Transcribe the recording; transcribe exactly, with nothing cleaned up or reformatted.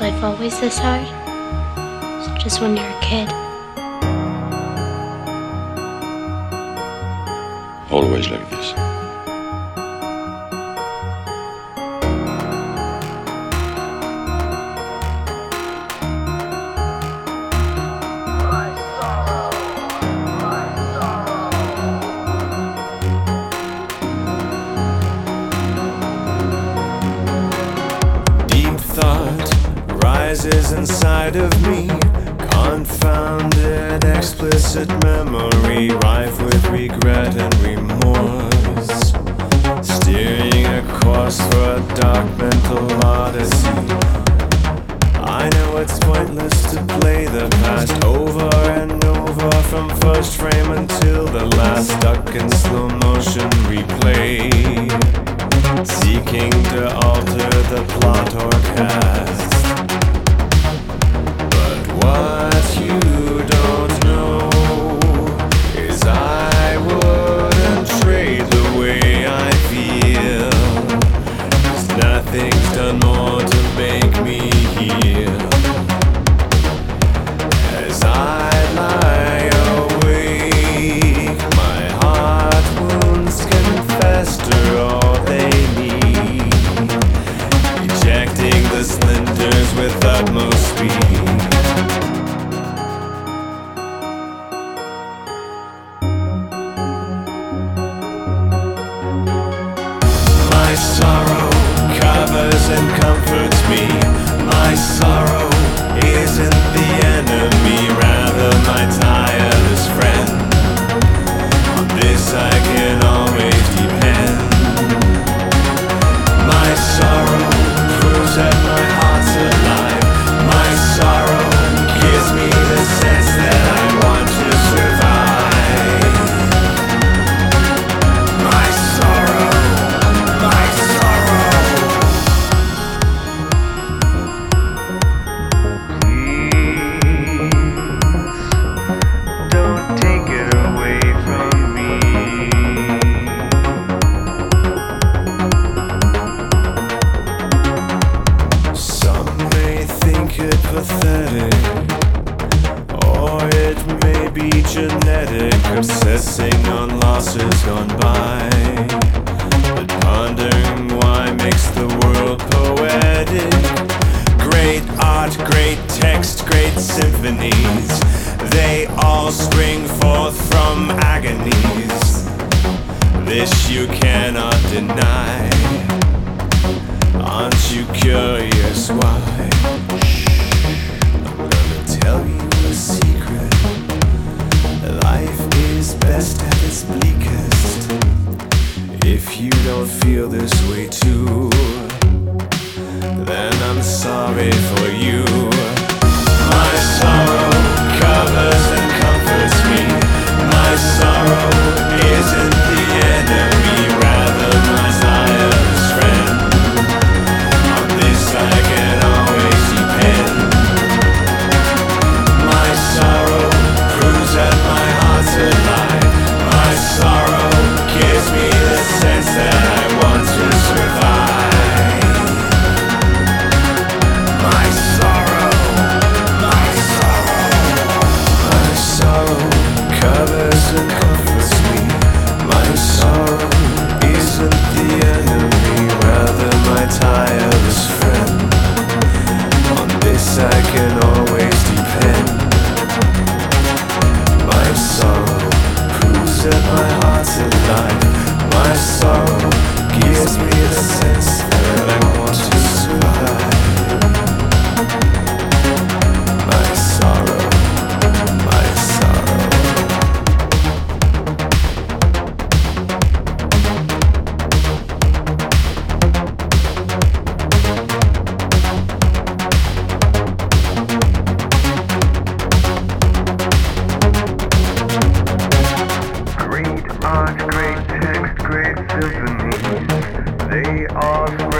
life always this hard? Is it just when you're a kid? Always like this. Deep thought rises inside of me, confounded, explicit memory, rife with regret and remorse, steering a course for a dark mental odyssey. I know it's pointless to play the past over and over, from first frame until the last, stuck in slow motion replay, seeking to alter the plot or cast. But what you don't know is I wouldn't trade the way I feel, 'cause nothing's done more to make me heal. As I lie awake, my heart wounds can fester all they need, ejecting the splinters with utmost speed. My sorrow covers and comforts me. My sorrow isn't the enemy, rather my tireless friend. On this I can always depend. My sorrow proves that my heart's alive. My sorrow gives me the sense that I want to survive. My sorrow, my sorrow. Don't take it away from me. Some may think it pathetic, or it may be genetic, obsessing on losses gone by, but pondering why makes the world poetic. Great art, great text, great symphonies, they all spring forth from agonies. This you cannot deny. Aren't you curious why? Shh, I'm gonna tell you a secret. Life is best at its bleakest. If you don't feel this way too, then I'm sorry for you. My sorrow covers and comforts me. My sorrow isn't the enemy, rather my tireless friend. On this I can always depend. My sorrow proves that my heart's alive. My sorrow gives me the sense that I want to survive. My sorrow, my sorrow. My sorrow covers and comforts me. My sorrow isn't the enemy, rather my tireless friend. On this I can always depend. My sorrow proves that my heart's alive. My sorrow gives me the sense that I want to survive. My sorrow, my sorrow. Great art, great text, great symphonies, they all